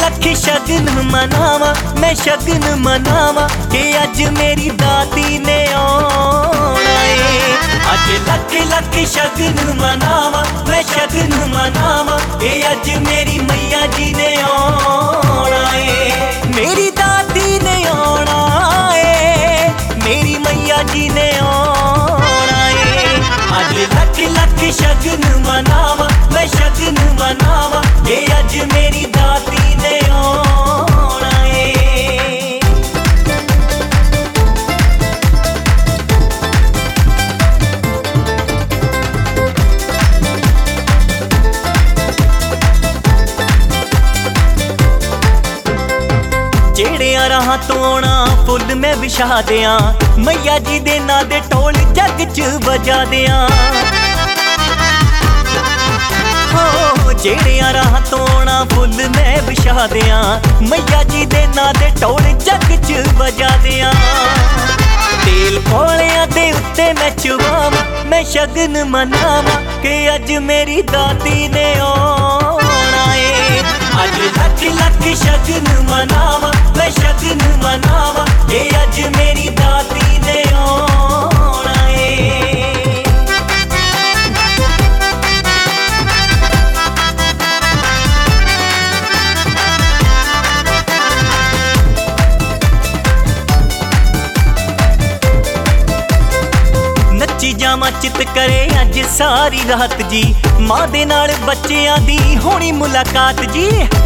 लख शगन मनावा, मैं शगन मनावा कि अज मेरी दाती ने आना है। अज लख लख शगन मनावा, मैं शगन मनावा कि अज मेरी मैया जी ने आना है। मेरी दाती ने आना है, मेरी मैया जी ने आना है। अज लख लख शगन मनावा, मैं शगन मनावा कि अज मेरी दाती ने आना है। जेड़ियां राहां तो आना फुल मैं विछा दियां, मैया जी दे नां दे ढोल जग च बजा दियां। हो जेड़ियां राहां तो आना फुल मैं विछा दियां, मैया जी दे नां दे ढोल जग च बजा दियां। तेल कोलियां दे उत्ते मैं चुवावां, मैं शगन मनावां कि अज मेरी दाती ने आना है। अज लख लख शगन मनावा, मैं शगन मनावा कि अज मेरी दाती ने आना है। नच्ची जावां चित करे अज सारी रात जी, मां दे नाल बच्चियां दी होनी मुलाकात जी।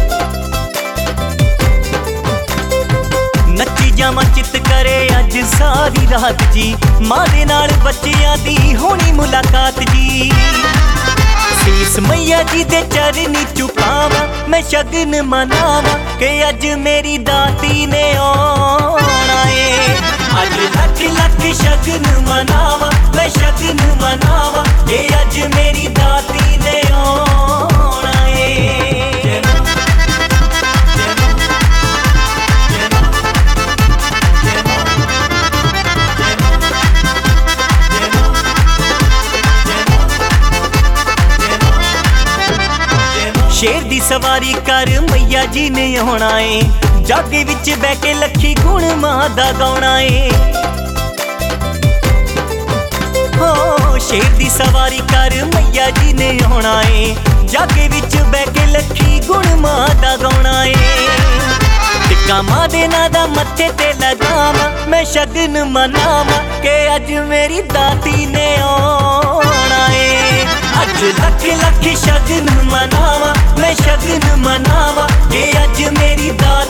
नच्ची जावां चित करे अज सारी रात जी, मां दे नाल बच्चियां दी होनी मुलाकात जी। शीस मैया जी दे चरनी झुकावां, मैं शगन मनावां कि अज मेरी दाती ने आना है। अज लख लख शगन मनावा, मैं शगन मनावा कि अज मेरी दाती ने आना है। शेर दी सवारी कर मैया जी ने आना है, जागे विच बह के लखी गुण मां दा गाउणा है। हो शेर दी सवारी कर मैया जी ने आना है, जागे विच बह के लखी गुण मां दा गाउणा है। टिक्का मां दे नां दा मत्थे ते लगावां, मैं शगन मनावां कि अज मेरी दाती ने आना है। अज लख लख शगन मनावा, मैं शगन मनावा कि अज मेरी दाती